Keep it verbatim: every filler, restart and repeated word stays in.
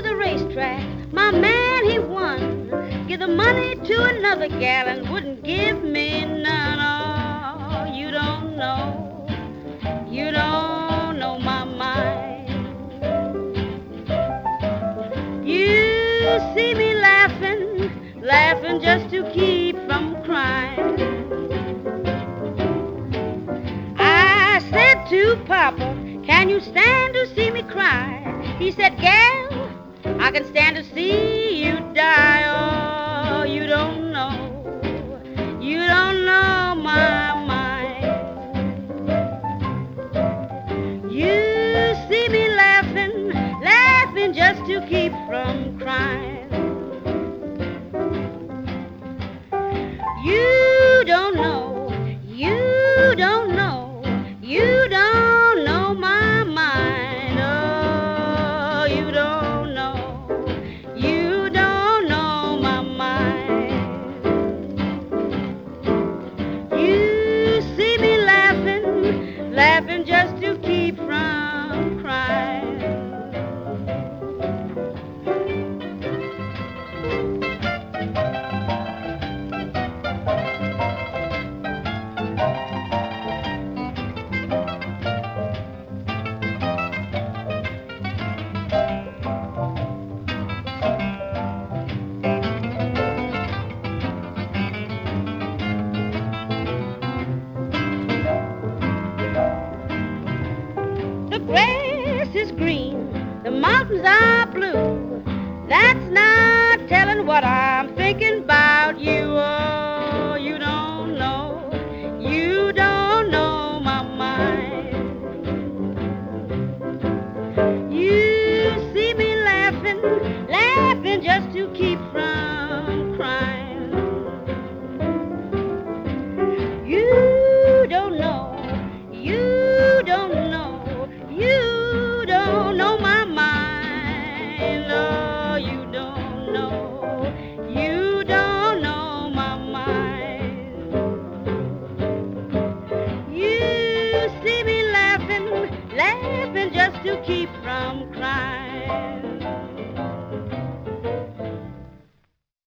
to the racetrack. My man, he won. Give the money to another gal and wouldn't give me none. Oh, you don't know. You don't know my mind. You see me laughing, laughing just to keep from crying. I said to Papa, can you stand to see me cry? He said, gal, I can stand to see you die. Oh, you don't know, you don't know my mind. You see me laughing, laughing just to keep from crying. You don't know, you don't know, you don't know my mind. Oh, you don't know, you don't know my mind. You see me laughing, laughing just to keep from crying. The grass is green, the mountains are blue. That's not telling what I'm thinking about you.